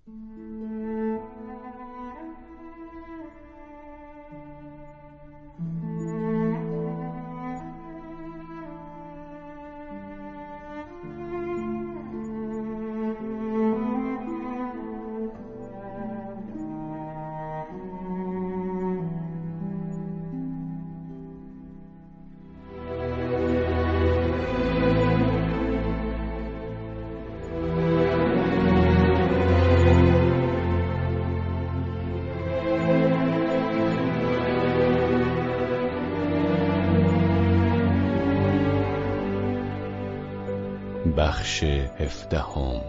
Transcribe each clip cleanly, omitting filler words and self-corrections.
بخش 17.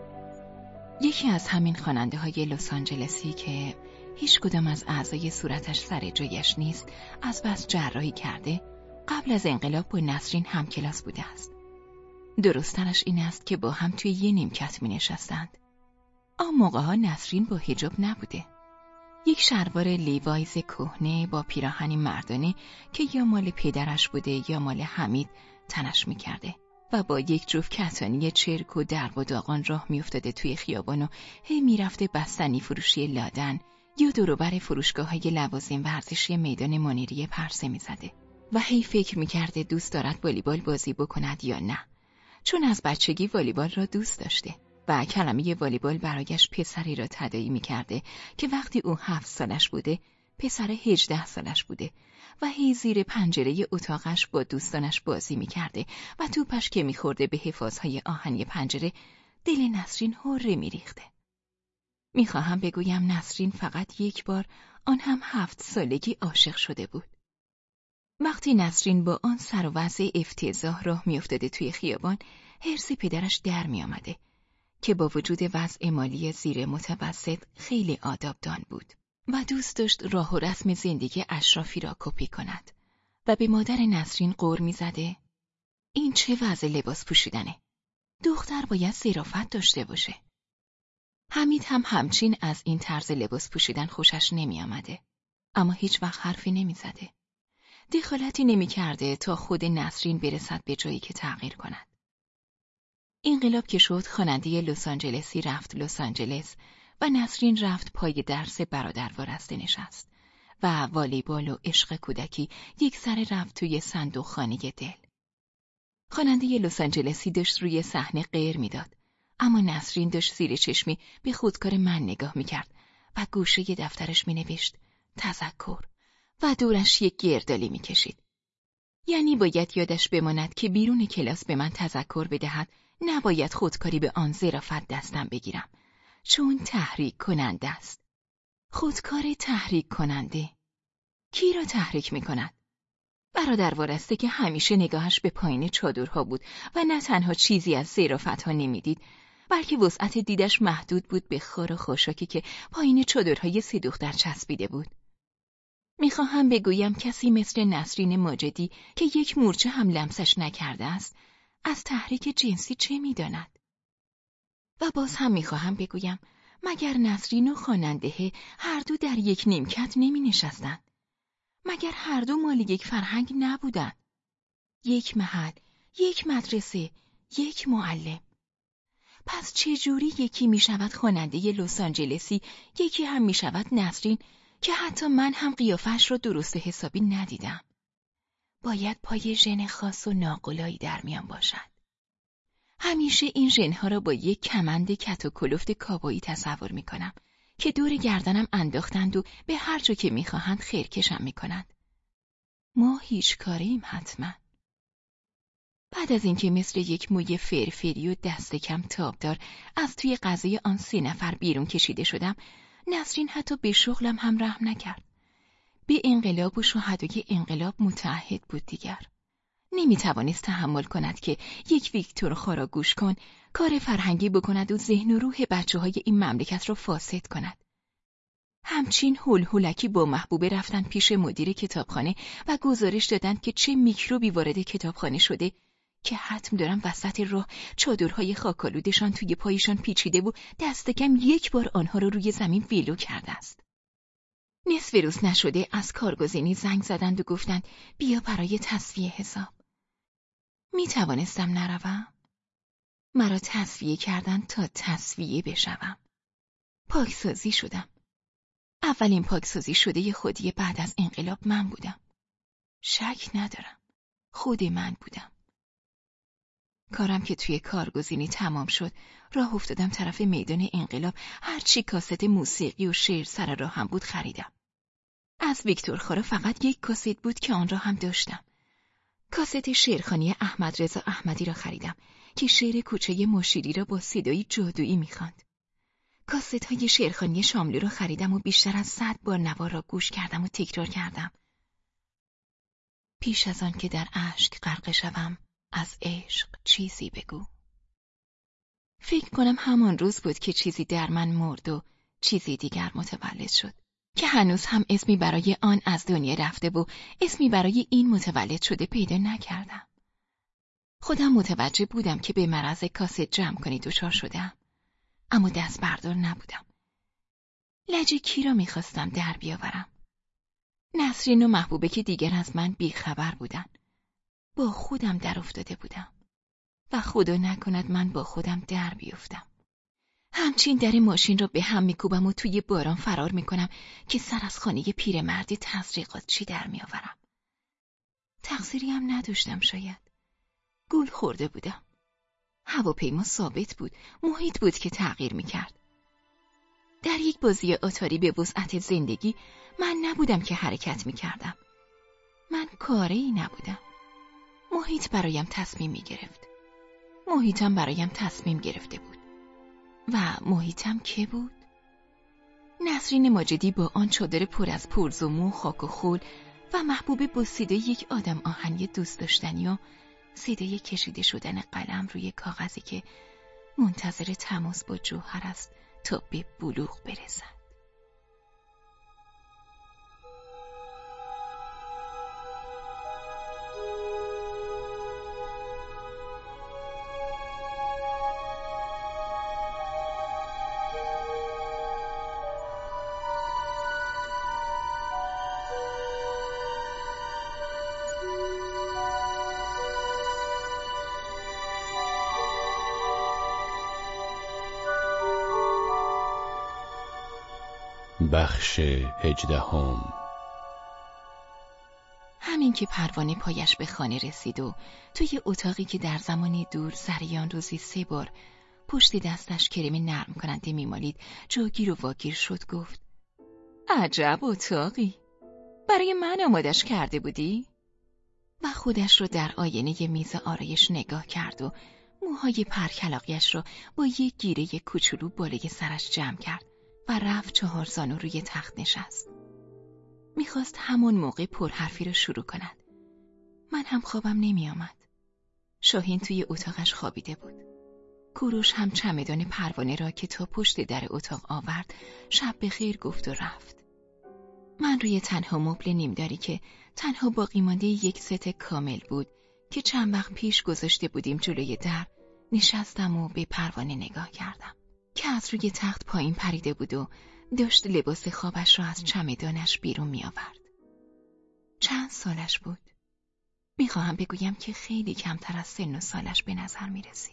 یکی از همین خواننده های لس آنجلسی که هیچ کدام از اعضای صورتش سر جایش نیست از بس جراحی کرده، قبل از انقلاب با نسرین هم کلاس بوده است. درسترش این است که با هم توی یه نیمکت می نشستند. آن موقعها نسرین با حجاب نبوده. یک شلوار لیوایز کهنه با پیراهنی مردانه که یا مال پدرش بوده یا مال حمید تنش می کرده و با یک جفت کتانی چرک و درب و داغان راه می افتاده توی خیابان و هی می رفته بستنی فروشی لادن یا دوروبر فروشگاه‌های لوازم ورزشی میدان منیریه پرسه می زده و هی فکر می کرده دوست دارد والیبال بازی بکند یا نه، چون از بچگی والیبال را دوست داشته و کلمه والیبال برایش پسری را تداعی می کرده که وقتی او 7 سالش بوده پسر 18 سالش بوده و هی زیر پنجره اتاقش با دوستانش بازی می کرده و توپش که می خورده به حفاظهای آهنی پنجره دل نسرین هره می ریخته. می خواهم بگویم نسرین فقط یک بار، آن هم 7 سالگی عاشق شده بود. وقتی نسرین با آن سر و وضع افتضاح راه می افتاده توی خیابان، حرص پدرش در می آمده که با وجود وضع مالی زیر متوسط خیلی آدابدان بود و دوست داشت راه و رسم زندگی اشرافی را کپی کند و به مادر نسرین غر می زده این چه وضع لباس پوشیدنه؟ دختر باید ظرافت داشته باشه. حمید هم همچین از این طرز لباس پوشیدن خوشش نمی آمده، اما هیچ وقت حرفی نمی زده. دخالتی نمی کرده تا خود نسرین برسد به جایی که تغییر کند. انقلاب که شد خواننده لس آنجلسی رفت لس آنجلس و نسرین رفت پای درس برادر وارسته نشست و والیبال و عشق کودکی یک سر رفت توی صندوق خانه دل. خواننده لس آنجلسی داشت روی صحنه غیر میداد، اما نسرین داشت زیر چشمی به خودکار من نگاه میکرد و گوشه دفترش مینوشت تذکر و دورش یک گردالی میکشید. یعنی باید یادش بماند که بیرون کلاس به من تذکر بدهد نباید خودکاری به آن ظرافت دستم بگیرم، چون تحریک کننده است. خودکار تحریک کننده کی را تحریک می کند؟ برادر وارسته که همیشه نگاهش به پایین چادرها بود و نه تنها چیزی از ظرافت‌ها نمیدید، بلکه وسعت دیدش محدود بود به خار و خاشاکی که پایین چادرهای 3 دختر چسبیده بود. میخواهم بگویم کسی مثل نسرین ماجدی که یک مورچه هم لمسش نکرده است از تحریک جنسی چه میداند؟ و باز هم میخواهم بگویم مگر نسرین و خواننده هر دو در یک نیمکت نمی نشستند؟ مگر هر دو مال یک فرهنگ نبودند؟ یک محل، یک مدرسه، یک معلم. پس چجوری یکی می شود خواننده لس آنجلسی، یکی هم می شود نسرین که حتی من هم قیافش را درست حسابی ندیدم؟ باید پای ژن خاص و ناقلایی در میان باشد. همیشه این ژنها را با یک کمند کت و کلفت کابایی تصور می کنم که دور گردنم انداختند و به هر جا که می خواهند خیرکشم می کنند. ما هیچ کاریم حتما. بعد از اینکه مثل یک موی فرفری و دست کم تابدار از توی قضیه آن 3 نفر بیرون کشیده شدم، نسرین حتی به شغلم هم رحم نکرد. به انقلاب و شهدای انقلاب متعهد بود دیگر. نمیتوانست تحمل کند که یک ویکتور خارا گوش کن کار فرهنگی بکند و ذهن و روح بچه‌های این مملکت را فاسد کند. همچین هول با محبوبه رفتن پیش مدیر کتابخانه و گزارش دادند که چه میکروبی وارد کتابخانه شده که حتم دارم وسط راه چادرهای خاکالودشان توی پایشان پیچیده و دست کم 1 بار آنها رو روی زمین ویلو کرده است. نصف روز نشده از کارگزینی زنگ زدند و گفتند بیا برای تصفیه حساب. می توانستم نروم؟ مرا تصفیه کردند تا تصفیه بشوم. پاکسازی شدم. اولین پاکسازی شده خودی بعد از انقلاب من بودم. شک ندارم. خود من بودم. کارم که توی کارگزینی تمام شد، راه افتادم طرف میدان انقلاب. هرچی کاست موسیقی و شعر سر راهم بود خریدم. از ویکتور خارا فقط یک کاست بود که آن را هم داشتم. کاست شعرخوانی احمد رضا احمدی را خریدم که شعر کوچه مشیری را با صدایی جادویی می‌خواند. کاست‌های شعرخوانی شاملو را خریدم و بیشتر از 100 بار نوار را گوش کردم و تکرار کردم. پیش از آن که در اشک غرق شوم، از عشق چیزی بگو. فکر کنم همان روز بود که چیزی در من مرد و چیزی دیگر متولد شد که هنوز هم اسمی برای آن از دنیا رفته و اسمی برای این متولد شده پیدا نکردم. خودم متوجه بودم که به مرض کاست جمع کنی دچار شدم، اما دست بردار نبودم. لجه کی را میخواستم در بیاورم؟ نسرین و محبوبه که دیگر از من بیخبر بودن. با خودم در افتاده بودم و خدا نکند من با خودم در بیفتم. همچین در ماشین را به هم میکوبم و توی باران فرار میکنم که سر از خانه پیرمردی تزریقات چی در میآورم. تقصیری هم نداشتم شاید. گول خورده بودم. هواپیما ثابت بود، محیط بود که تغییر میکرد. در یک بازی آتاری به وسعت زندگی من نبودم که حرکت میکردم. من کاری نبودم. محیط برایم تصمیم میگرفت. محیطم برایم تصمیم گرفته بود. و محیطم که بود؟ نسرین ماجدی با آن چادر پر از پرز و مو، خاک و خول و محبوب با صدای یک آدم آهنی دوست داشتنی و صدای کشیده شدن قلم روی کاغذی که منتظر تماس با جوهر است تا به بلوغ برسد. بخش 18. همین که پروانه پایش به خانه رسید و توی اتاقی که در زمانی دور زریان روزی 3 بار پشت دستش کرم نرم کننده میمالید جاگیر و واگیر شد، گفت: عجب اتاقی، برای من آمادش کرده بودی؟ و خودش رو در آینه میز آرایش نگاه کرد و موهای پرکلاقیش را با یک گیره کوچولو بالای سرش جمع کرد و رفت 4 زانو روی تخت نشست. میخواست همون موقع پرحرفی رو شروع کند. من هم خوابم نمی آمد. شاهین توی اتاقش خوابیده بود. کوروش هم چمدان پروانه را که تا پشت در اتاق آورد شب بخیر گفت و رفت. من روی تنها مبل نیمداری که تنها باقی مانده یک ست کامل بود که چند وقت پیش گذاشته بودیم جلوی در نشستم و به پروانه نگاه کردم که از روی تخت پایین پریده بود و داشت لباس خوابش را از چمدانش بیرون می آورد. چند سالش بود؟ میخواهم بگویم که خیلی کمتر از سن و سالش به نظر می رسید.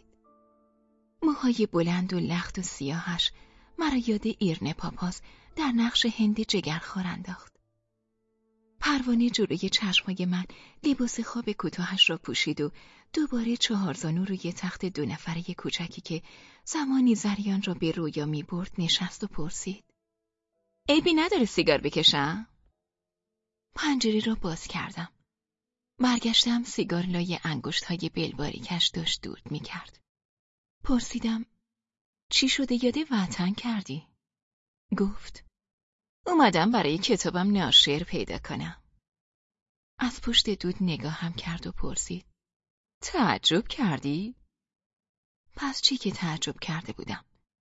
موهای بلند و لخت و سیاهش مرا یاد ایرن پاپاس در نقش هند جگرخوار انداخت. پروانه جلوی چشمای من لباس خواب کوتاهش را پوشید و دوباره 4 زانو روی تخت 2 نفره کوچکی که زمانی زریان را به رویا می برد نشست و پرسید: عیبی نداره سیگار بکشم؟ پنجره را باز کردم. برگشتم، سیگار لای انگشت‌های بلباریکش داشت دود می کرد. پرسیدم: چی شده یاد وطن کردی؟ گفت: اومدم برای کتابم ناشر پیدا کنم. از پشت دود نگاهم کرد و پرسید: تعجب کردی؟ پس چی که تعجب کرده بودم؟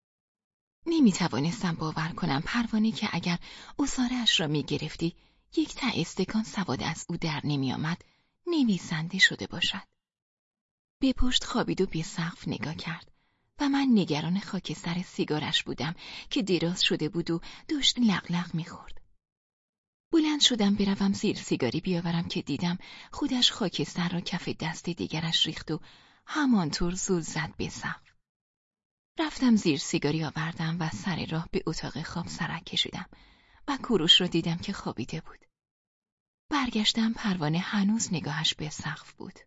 نمیتوانستم باور کنم پروانه که اگر عصاره‌اش را میگرفتی 1 ته استکان سواد از او در نمی آمد نویسنده شده باشد. به پشت خوابید و به سقف نگاه کرد و من نگران خاکستر سیگارش بودم که دراز شده بود و داشت لقلق می‌خورد. بلند شدم بروم زیر سیگاری بیاورم که دیدم خودش خاکستر را کف دست دیگرش ریخت و همانطور زل زد به سقف. رفتم زیر سیگاری آوردم و سر راه به اتاق خواب سرک کشیدم و کوروش رو دیدم که خوابیده بود. برگشتم، پروانه هنوز نگاهش به سقف بود.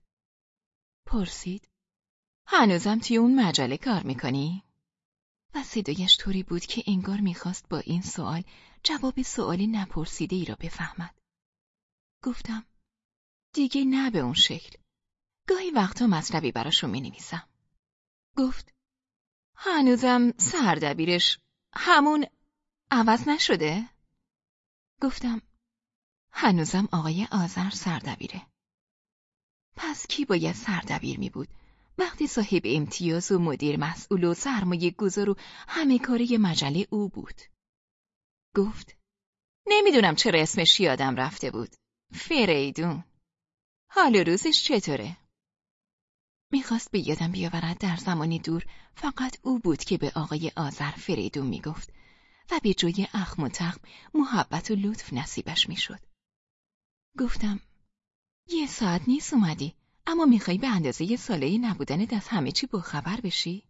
پرسید: هنوزم توی اون مجله کار میکنی؟ و صدایش طوری بود که انگار میخواست با این سوال جواب سوالی نپرسیده ای را بفهمد. گفتم: دیگه نه به اون شکل. گاهی وقتا مطلبی براشون مینویسم. گفت: هنوزم سردبیرش همون عوض نشده؟ گفتم: هنوزم آقای آذر سردبیره. پس کی باید سردبیر می بود؟ وقتی صاحب امتیاز و مدیر مسئول و سرمایه گذار و همه کاره مجله او بود. گفت: نمیدونم چرا اسمش یادم رفته بود. فریدون. حال و روزش چطوره؟ میخواست به یادم بیاورد در زمانی دور فقط او بود که به آقای آذر فریدون میگفت و به جای اخم و تخم محبت و لطف نصیبش میشد. گفتم: 1 ساعت نیست اومدی، اما میخوای به اندازه ساله‌ای نبودنت از همه چی باخبر بشی؟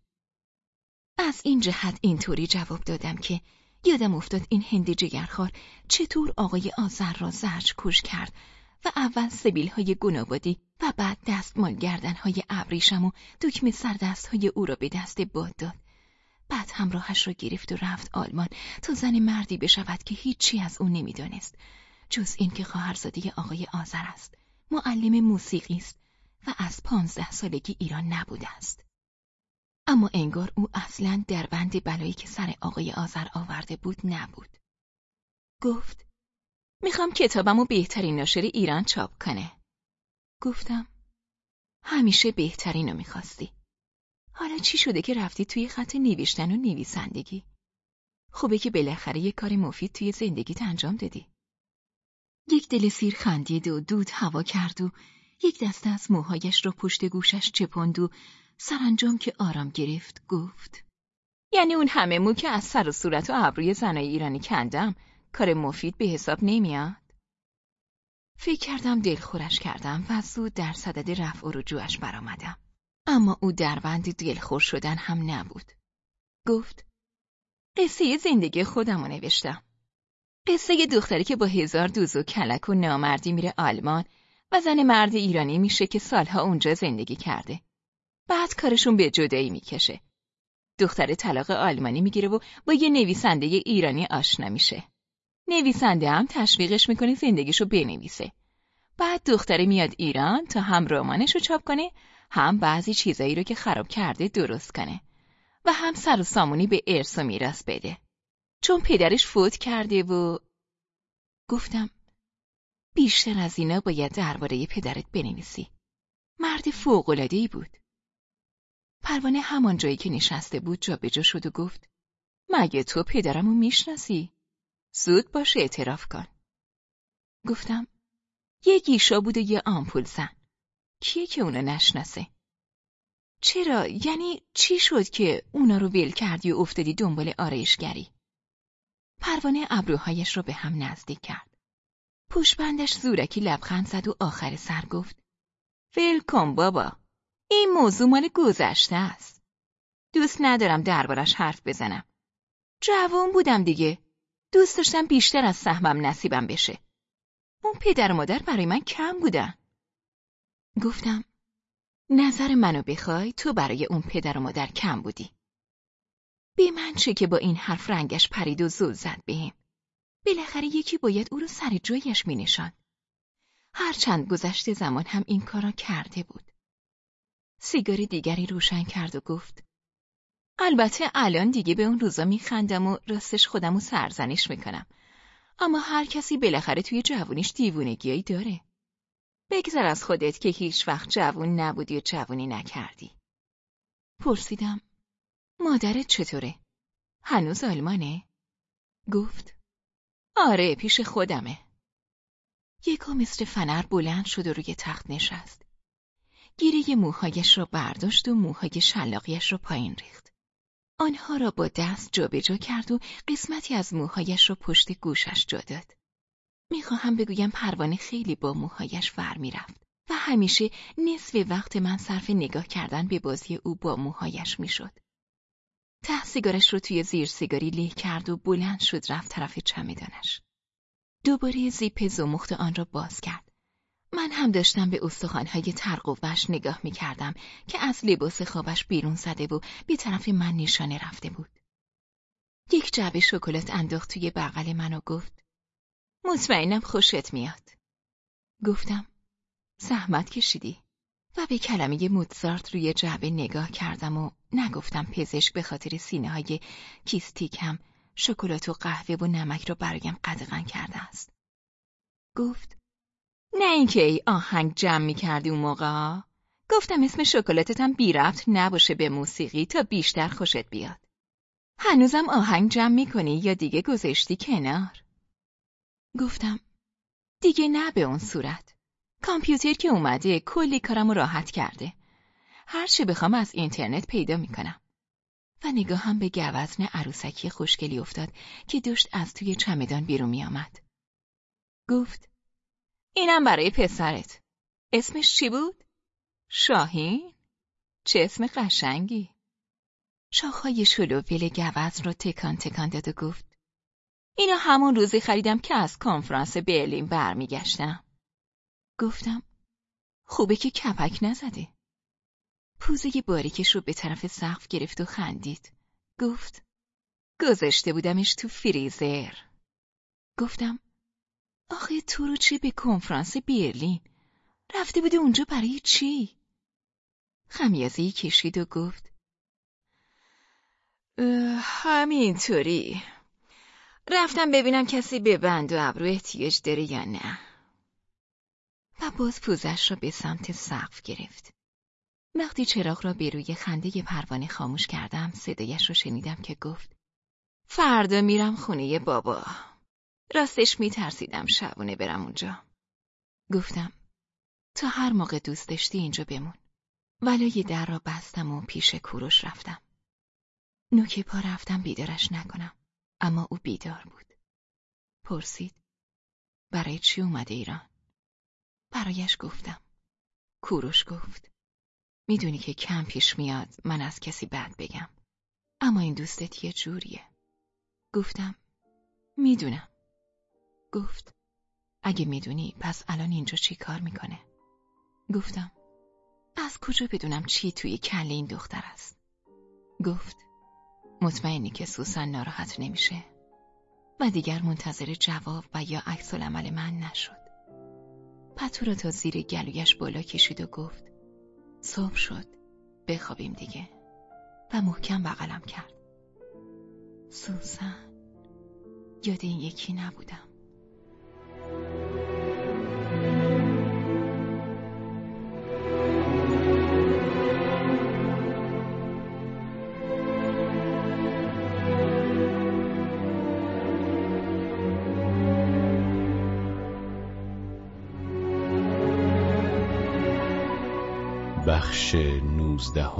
از این جهت اینطوری جواب دادم که یادم افتاد این هندی جگرخوار چطور آقای آذر را زجر کش کرد و اول سبیل‌های گنابادی و بعد دستمال گردن‌های ابریشم و دکمه سردست‌های او را به دست باد داد. بعد همراهش را گرفت و رفت آلمان تا زن مردی بشود که هیچی از او نمی‌دانست جز این که خواهرزاده آقای آذر است، معلم موسیقی است و از 15 سالگی ایران نبوده است. اما انگار او اصلاً در بند بلایی که سر آقای آذر آورده بود نبود. گفت: میخوام کتابمو بهترین ناشر ایران چاپ کنه. گفتم: همیشه بهترینو میخواستی. حالا چی شده که رفتی توی خط نوشتن و نویسندگی؟ خوبه که بالاخره یه کار مفید توی زندگیت انجام دادی. یک دل سیر خندید و دود هوا کرد و یک دسته از موهایش را پشت گوشش چپاند و سرانجام که آرام گرفت گفت: یعنی اون همه مو که از سر و صورت و ابروی زنای ایرانی کندم کار مفید به حساب نمیاد؟ فکر کردم دلخورش کردم و زود در صدد رفع و رجوعش برآمدم. اما او در بند دلخور شدن هم نبود. گفت: قصه زندگی خودم رو نوشتم. قصه دختری که با 1000 دوز و کلک و نامردی میره آلمان و زن مرد ایرانی میشه که سالها اونجا زندگی کرده. بعد کارشون به جدایی میکشه. دختر طلاق آلمانی میگیره و با یه نویسنده ایرانی آشنا میشه. نویسنده هم تشویقش میکنه زندگیشو بنویسه. بعد دختره میاد ایران تا هم رمانشو چاپ کنه، هم بعضی چیزایی رو که خراب کرده درست کنه و هم سر و سامونی به ارث و میراث بده. چون پدرش فوت کرده و گفتم: بیشتر از اینا باید درباره پدرت بنویسی. مرد فوق‌العاده‌ای بود. پروانه همان جایی که نشسته بود جابجا شد و گفت: مگه تو پدرمو میشناسی؟ زود باش اعتراف کن. گفتم: یه گیشا بود و یه آمپول زن. کیه که اونو نشناسه؟ چرا؟ یعنی چی شد که اونا رو ول کردی و افتادی دنبال آرایشگری؟ پروانه ابروهایش رو به هم نزدیک کرد. پشتبندش زورکی لبخند زد و آخر سر گفت: ول کن بابا، این موضوع مال گذشته است. دوست ندارم دربارش حرف بزنم. جوان بودم دیگه. دوست داشتم بیشتر از سهمم نصیبم بشه. اون پدر و مادر برای من کم بودن. گفتم: نظر منو بخوای تو برای اون پدر و مادر کم بودی. به من چه که با این حرف رنگش پرید و زل زد بهم. بالاخره یکی باید او رو سر جایش می نشاند. هرچند گذشته زمان هم این کارا کرده بود. سیگار دیگری روشن کرد و گفت: البته الان دیگه به اون روزا میخندم و راستش خودمو سرزنش میکنم. اما هر کسی بالاخره توی جوونیش دیوونگیایی داره. بگذار از خودت که هیچ وقت جوون نبودی و جوونی نکردی. پرسیدم: مادرت چطوره؟ هنوز آلمانه؟ گفت: آره، پیش خودمه. یکو مثل فنر بلند شد و روی تخت نشست. گیره موهایش را برداشت و موهای شلاقیش را پایین ریخت. آنها را با دست جابجا کرد و قسمتی از موهایش را پشت گوشش جا داد. میخواهم بگویم پروانه خیلی با موهایش ور میرفت و همیشه نصف وقت من صرف نگاه کردن به بازی او با موهایش میشد. ته سیگارش رو توی زیر سیگاری له کرد و بلند شد رفت طرف چمدانش. دوباره زیپ زمخت آن را باز کرد. من هم داشتم به استخوان‌های ترقوش نگاه می‌کردم که از لباس خوابش بیرون زده و به طرف من نشانه رفته بود. یک جعبه شکلات انداخت توی بغل من و گفت: مطمئنم خوشت میاد. گفتم: زحمت کشیدی. و به کلمه موزارت روی جعبه نگاه کردم و نگفتم پزشک به خاطر سینه‌های کیستیکم شکلات و قهوه و نمک را برایم قدغن کرده است. گفت: نه اینکه ای آهنگ جمع می‌کردی اون موقع. گفتم اسم شکلاتتم بی ربط نباشه به موسیقی تا بیشتر خوشت بیاد. هنوزم آهنگ جمع می‌کنی یا دیگه گذاشتی کنار؟ گفتم: دیگه نه به اون صورت. کامپیوتر که اومده کلی کارمو راحت کرده. هر چی بخوام از اینترنت پیدا میکنم. و نگاهم به گوزن عروسکی خوشگلی افتاد که داشت از توی چمدان بیرون میآمد. گفت: اینم برای پسرت. اسمش چی بود؟ شاهین؟ چه اسم قشنگی. شاخهای شلوول گوزن رو تکان تکان داد و گفت: اینو همون روزی خریدم که از کنفرانس برلین برمیگشتم. گفتم: خوبه که کپک نزده. پوزه باریکش رو به طرف سقف گرفت و خندید. گفت: گذاشته بودمش تو فریزر. گفتم: آخه تو رو چه به کنفرانس برلین؟ رفته بودی اونجا برای چی؟ خمیازه‌ای کشید و گفت: همینطوری. رفتم ببینم کسی به بند و ابرو احتیاج داره یا نه. و باز پوزش را به سمت سقف گرفت. وقتی چراغ را به روی خنده پروانه خاموش کردم صدایش رو شنیدم که گفت: فردا میرم خونه بابا. راستش میترسیدم شبونه برم اونجا. گفتم: تا هر موقع دوست داشتی اینجا بمون. ولای در را بستم و پیش کوروش رفتم. نوک پا رفتم بیدارش نکنم، اما او بیدار بود. پرسید: برای چی اومده ایران؟ برایش گفتم. کوروش گفت: میدونی که کم پیش میاد من از کسی بد بگم، اما این دوستت یه جوریه. گفتم: میدونم. گفت: اگه میدونی پس الان اینجا چی کار میکنه؟ گفتم: از کجا بدونم چی توی کله این دختر است؟ گفت: مطمئنی که سوسن ناراحت نمیشه؟ و دیگر منتظر جواب و یا عکس العمل من نشد. پتو را تا زیر گلویش بالا کشید و گفت: صبح شد، بخوابیم دیگه. و محکم بغلم کرد. سوسن، یاد این یکی نبودم. بخش 19.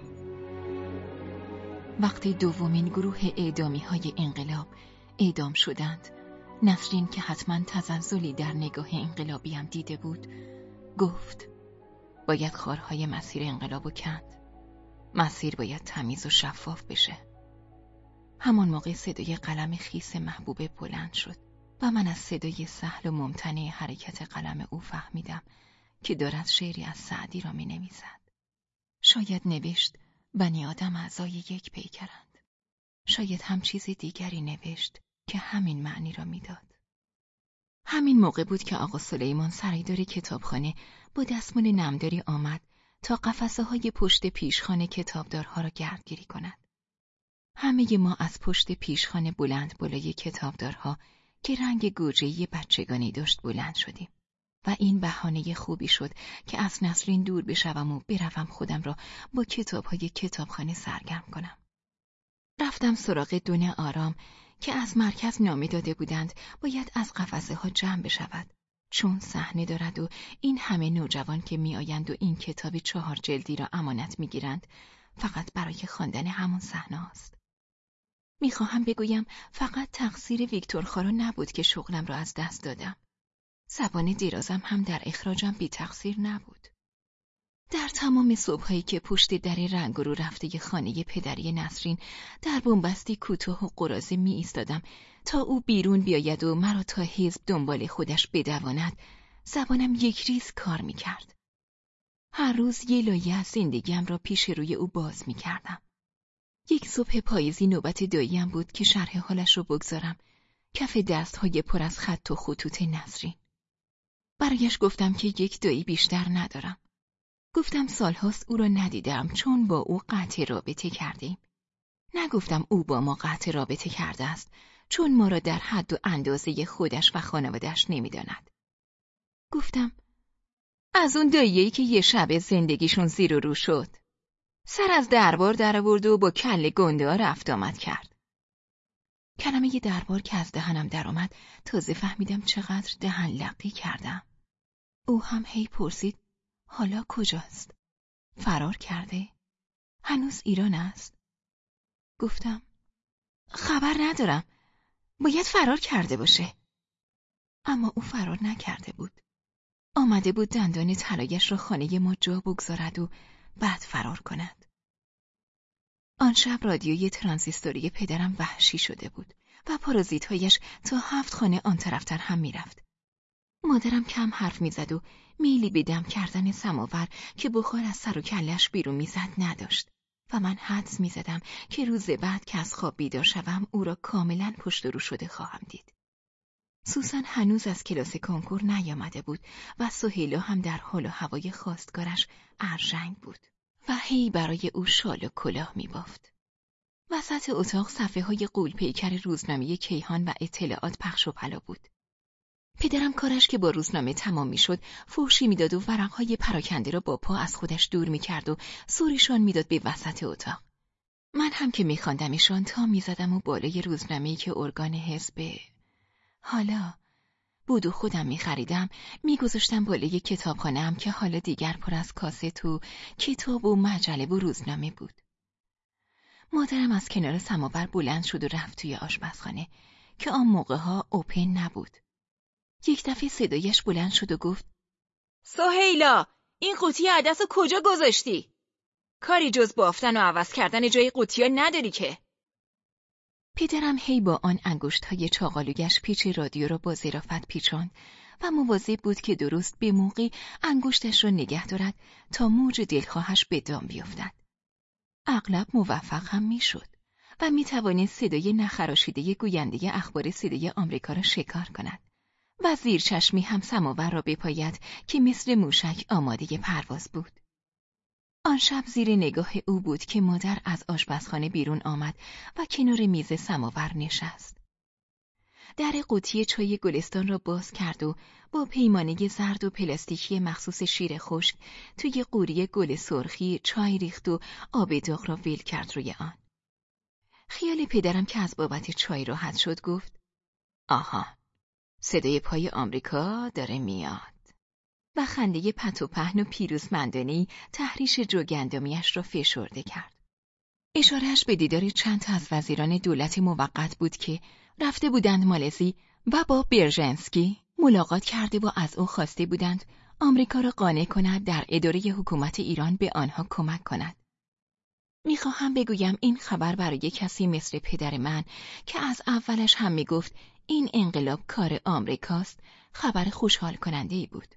وقتی دومین گروه اعدامی‌های انقلاب اعدام شدند، نسرین که حتما تزلزلی در نگاه انقلابیم دیده بود، گفت: باید خارهای مسیر انقلابو کند. مسیر باید تمیز و شفاف بشه. همان موقع صدای قلم خیس محبوب بلند شد و من از صدای سهل و ممتنع حرکت قلم او فهمیدم که دارد شعری از سعدی را می‌نویسد. شاید نوشت بنی آدم اعضای یک پیکرند. شاید هم چیز دیگری نوشت که همین معنی را میداد. همین موقع بود که آقا سلیمان سرایدار کتابخانه با دستمال نمداری آمد تا قفسه های پشت پیشخانه کتابدارها را گردگیری کند. همه ما از پشت پیشخانه بلند بالای کتابدارها که رنگ گوجه‌ای بچگانی داشت بلند شدیم. و این بهانه خوبی شد که از نسرین دور بشوم و بروم خودم را با کتاب‌های کتابخانه سرگرم کنم. رفتم سراغ دونه آرام که از مرکز نامه داده بودند باید از قفسه ها جمع بشود، چون صحنه دارد و این همه نوجوان که میآیند و این کتاب 4 جلدی را امانت میگیرند فقط برای خواندن همون صحنه است. میخواهم بگویم فقط تقصیر ویکتور خارو نبود که شغلم را از دست دادم. زبان درازم هم در اخراجم بی تقصیر نبود. در تمام صبحایی که پشت در رنگ رو رفته خانه پدری نسرین در بنبستی کوتاه و قراضه می ایستادم تا او بیرون بیاید و مرا تا حزب دنبال خودش بدواند، زبانم یک ریز کار می کرد. هر روز یه لایه از زندگیم را پیش روی او باز می کردم. یک صبح پاییزی نوبت داییم بود که شرح حالش رو بگذارم کف دستهای پر از خط و خطوط نسرین. برایش گفتم که یک دایی بیشتر ندارم. گفتم سالهاست او را ندیدم چون با او قطع رابطه کردیم. نگفتم او با ما قطع رابطه کرده است چون ما را در حد و اندازه خودش و خانواده‌اش نمی‌داند. گفتم از اون دایی‌ای که یه شب زندگیشون زیر و رو شد. سر از دربار درآورد و با کله گنده‌ها رفت آمد کرد. کلمه دربار که از دهنم درآمد تازه فهمیدم چقدر دهن لقی کردم. او هم هی پرسید حالا کجاست؟ فرار کرده؟ هنوز ایران است؟ گفتم خبر ندارم. باید فرار کرده باشه. اما او فرار نکرده بود. آمده بود دندان طلایش را خانه ما جا بگذارد و بعد فرار کند. آن شب رادیوی ترانزیستوری پدرم وحشی شده بود و پارازیت‌هایش تا 7 خانه آن طرفتر هم می‌رفت. مادرم کم حرف می‌زد و میلی به دم کردن سماور که بخار از سر و کله‌اش بیرون می‌زد نداشت و من حدس می‌زدم که روز بعد که از خواب بیدار شوم او را کاملاً پشت و رو شده خواهم دید. سوسن هنوز از کلاس کنکور نیامده بود و سهیلا هم در حال و هوای خواستگارش ارژنگ بود و هی برای او شال و کلاه می‌بافت. وسط اتاق صفحه‌های غول‌پیکر روزنامه کیهان و اطلاعات پخش و پلا بود. پدرم کارش که با روزنامه تمام می‌شد، فحشی می‌داد و ورق‌های پراکنده را با پا از خودش دور می‌کرد و سوریشان می‌داد به وسط اتاق. من هم که می‌خواندمشان تا می‌زدم و بالای روزنامه‌ای که ارگان حزب حالا بود و خودم می‌خریدم می‌گذاشتم بالای کتابخانه‌ام که حالا دیگر پر از کاست و کتاب و مجله و روزنامه بود. مادرم از کنار سماور بلند شد و رفت توی آشپزخانه که آن موقع‌ها اوپن نبود. یک دفعه صدایش بلند شد و گفت سهیلا، این قوطی عدسو کجا گذاشتی؟ کاری جز بافتن و عوض کردن جای قوطی‌ها نداری که. پدرم هی با آن انگشت‌های چاقالویش پیچ رادیو را با ظرافت پیچاند و مواظب بود که درست به موقع انگشتش را نگه دارد تا موج دلخواهش به دام بیفتد. اغلب موفق هم میشد و میتوانست صدای نخراشیده گوینده اخبار صدای آمریکا را شکار کند و زیر چشمی هم سماور را بپاید که مثل موشک آماده پرواز بود. آن شب زیر نگاه او بود که مادر از آشپزخانه بیرون آمد و کنار میز سماور نشست. در قوطی چای گلستان را باز کرد و با پیمانه زرد و پلاستیکی مخصوص شیر خشک توی قوری گل سرخی چای ریخت و آب داغ را ول کرد روی آن. خیال پدرم که از بابت چای راحت شد گفت آها، صدای پای آمریکا داره میاد. و خنده پت و پهن و پیروزمندانه‌ای تحریش جوگندمیش را فشرده کرد. اشارهش به دیدار چند تا از وزیران دولت موقت بود که رفته بودند مالزی و با برژنسکی ملاقات کرده و از او خواسته بودند آمریکا را قانع کند در اداره حکومت ایران به آنها کمک کند. میخواهم بگویم این خبر برای کسی مثل پدر من که از اولش هم میگفت این انقلاب کار آمریکاست، خبر خوشحال کننده‌ای بود.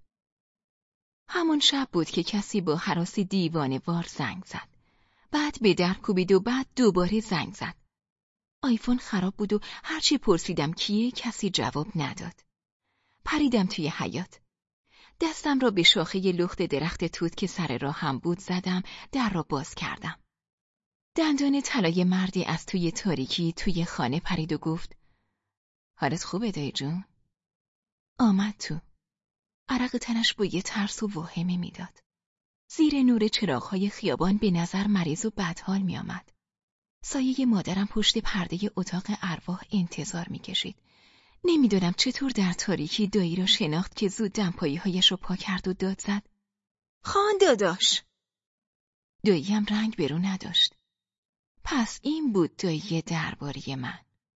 همون شب بود که کسی با هراس دیوانه‌وار زنگ زد. بعد به در کوبید و بعد دوباره زنگ زد. آیفون خراب بود و هرچی پرسیدم کیه کسی جواب نداد. پریدم توی حیاط. دستم را به شاخه لخت درخت توت که سر راه هم بود زدم، در را باز کردم. دندان طلای مردی از توی تاریکی توی خانه پرید و گفت حالت خوبه دایی جون؟ آمد تو. عرق تنش بوی ترس و واهمه میداد. زیر نور چراغ‌های خیابان به نظر مریض و بدحال می آمد. سایه مادرم پشت پرده اتاق ارواح انتظار می کشید. نمیدونم چطور در تاریکی دایی را شناخت که زود دمپایی‌هایش را پا کرد و داد زد. خان داداش! داییم رنگ برو نداشت. پس این بود دایی درباری من.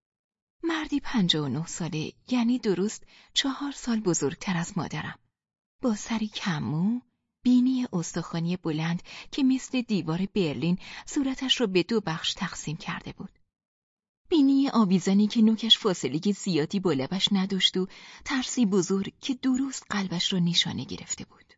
مردی 59 ساله، یعنی درست 4 سال بزرگتر از مادرم. با سری کم‌مو، بینی استخوانی بلند که مثل دیوار برلین صورتش را به 2 بخش تقسیم کرده بود. بینی آویزانی که نوکش فاصله زیادی با لبش نداشت و ترسی بزرگ که درست قلبش را نشانه گرفته بود.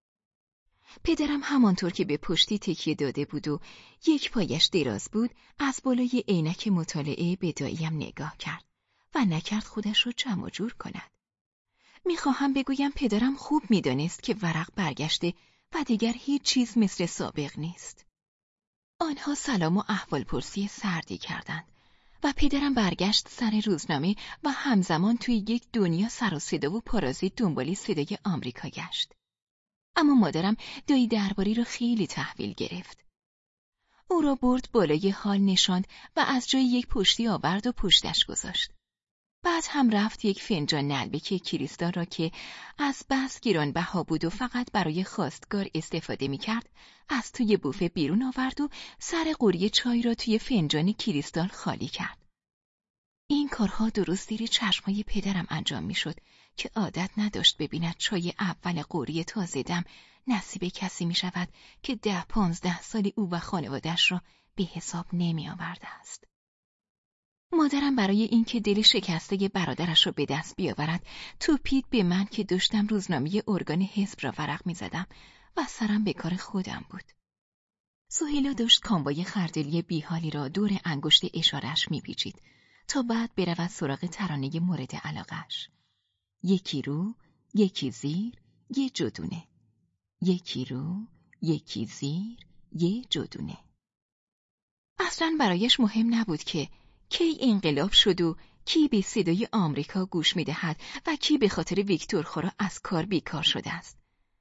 پدرم همانطور که به پشتی تکیه داده بود و یک پایش دراز بود، از بالای عینک مطالعه به داییم نگاه کرد و نکرد خودش را جمع جور کند. میخواهم بگویم پدرم خوب میدانست که ورق برگشته و دیگر هیچ چیز مثل سابق نیست. آنها سلام و احوالپرسی سردی کردند و پدرم برگشت سر روزنامه و همزمان توی یک دنیا سر و صدا و پارازیت دنبالی صدای آمریکا گشت. اما مادرم دایی درباری را خیلی تحویل گرفت. او را برد بالای هال نشاند و از جای یک پشتی آورد و پشتش گذاشت. بعد هم رفت یک فنجان نلبک کریستال را که از بس گرانبها بود و فقط برای خواستگار استفاده می‌کرد، از توی بوفه بیرون آورد و سر قوری چای را توی فنجان کریستال خالی کرد. این کارها درست زیر چشمای پدرم انجام می‌شد که عادت نداشت ببیند چای اول قوری تازه دم نصیب کسی می‌شود که 10-15 سالی او و خانواده‌اش را به حساب نمی‌آورده است. مادرم برای اینکه دل شکسته برادرش را به دست بیاورد توپید به من که داشتم روزنامه ارگان حزب را ورق می‌زدم و سرم به کار خودم بود. سهیلا داشت کامبای خردلی بیحالی را دور انگشت اشاره‌اش می‌پیچید تا بعد برود سراغ ترانه مورد علاقه‌اش. یکی رو، یکی زیر، یه جدونه. یکی رو، یکی زیر، یه جدونه. اصلاً برایش مهم نبود که کی انقلاب شد و کی به صدای آمریکا گوش می‌دهد و کی به خاطر ویکتور خورا از کار بیکار شده است.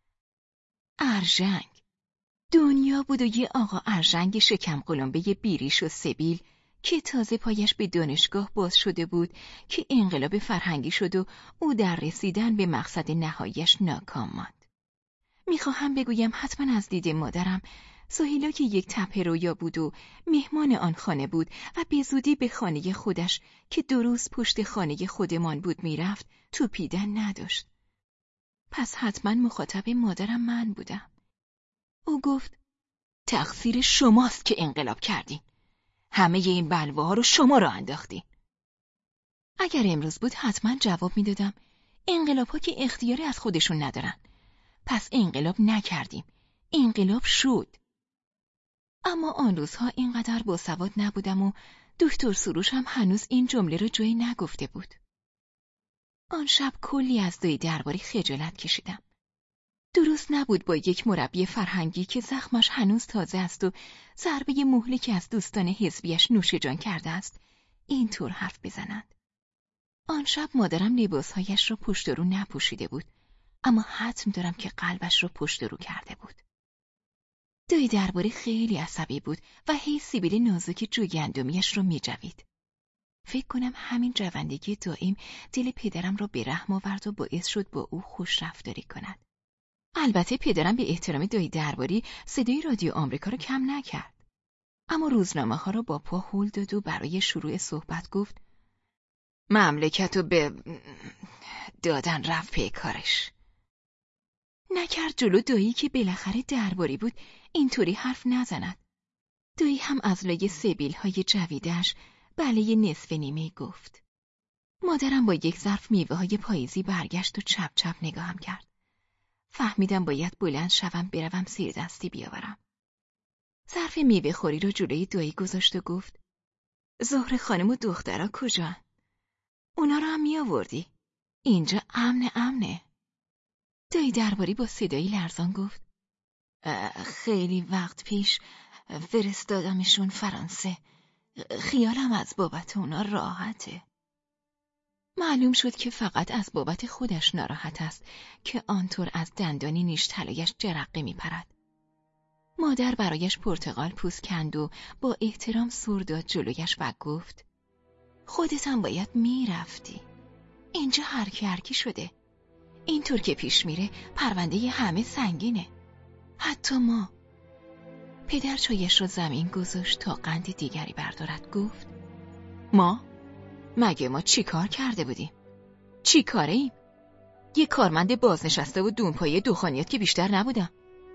ارژنگ. دنیا بود و یه آقا ارژنگ شکم قلمبه بیریش و سبیل که تازه پایش به دانشگاه باز شده بود که انقلاب فرهنگی شد و او در رسیدن به مقصد نهاییش ناکام ماند. میخواهم بگویم حتما از دید مادرم سهیلا که یک تپه رویا بود و مهمان آن خانه بود و به زودی به خانه خودش که درست پشت خانه خودمان بود میرفت توپیدن نداشت. پس حتما مخاطب مادرم من بودم. او گفت تقصیر شماست که انقلاب کردین. همه این بلواها رو شما را انداختین. اگر امروز بود حتما جواب میدادم انقلاب‌ها که اختیاری از خودشون ندارن. پس انقلاب نکردیم. انقلاب شد. اما آن روزها اینقدر باسواد نبودم و دکتر سروش هم هنوز این جمله رو جایی نگفته بود. آن شب کلی از دایی درباری خجالت کشیدم. درست نبود با یک مربی فرهنگی که زخمش هنوز تازه است و ضربه مهلی که از دوستان حزبیش نوش جان کرده است اینطور حرف بزنند. آن شب مادرم لباسهایش را پشت رو نپوشیده بود، اما حتم دارم که قلبش را پشت رو کرده بود. دایی درباره خیلی عصبی بود و هی سیبیل نازک جوگندمیش رو می‌جوید. فکر کنم همین جوندگی دائم دل پدرم را به رحم آورد و باعث شد با او خوش رفتاری کند. البته پدرم به احترام دایی درباری صدای رادیو آمریکا را کم نکرد. اما روزنامه ها را با پا هل داد و برای شروع صحبت گفت مملکتو به دادن رفت پی کارش. نکرد جلو دایی که بالاخره درباری بود اینطوری حرف نزند. دایی هم از لای سبیل های جویدش بله نصف نیمه گفت. مادرم با یک ظرف میوه های پاییزی برگشت و چپ چپ نگاهم کرد. فهمیدم باید بلند شوم بروم سیر دستی بیاورم. ظرف میوه خوری را جلوی دایی گذاشت و گفت زهره خانم و دخترها کجا؟ اونا را هم می آوردی؟ اینجا امنه. دایی درباری با صدایی لرزان گفت خیلی وقت پیش فرستادمشون فرانسه. خیالم از بابت اونا راحته. معلوم شد که فقط از بابت خودش ناراحت است که آنطور از دندانی نیش طلایش جرقه می پرد. مادر برایش پرتقال پوست کند و با احترام سر داد جلویش و گفت خودت هم باید می رفتی. اینجا هرکی شده. اینطور که پیش میره پرونده همه سنگینه. حتی ما. پدر چایش را زمین گذاشت تا قند دیگری بردارد. گفت ما؟ مگه ما چی کار کرده بودیم؟ چی کاره ایم؟ یه کارمند بازنشسته و دونپایه دخانیات که بیشتر نبودم.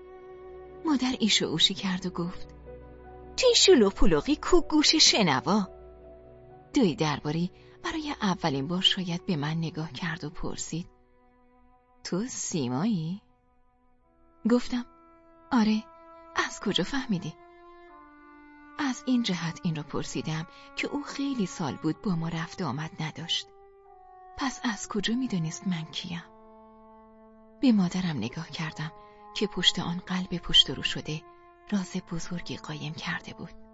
مادر ایش و اوشی کرد و گفت توی شلو پلوغی کو گوش شنوا. دوی درباری برای اولین بار شاید به من نگاه کرد و پرسید تو سیمایی؟ گفتم آره، از کجا فهمیدی؟ از این جهت این رو پرسیدم که او خیلی سال بود با ما رفت آمد نداشت. پس از کجا میدونست من کیم؟ به مادرم نگاه کردم که پشت آن قلب پشت رو شده راز بزرگی قایم کرده بود.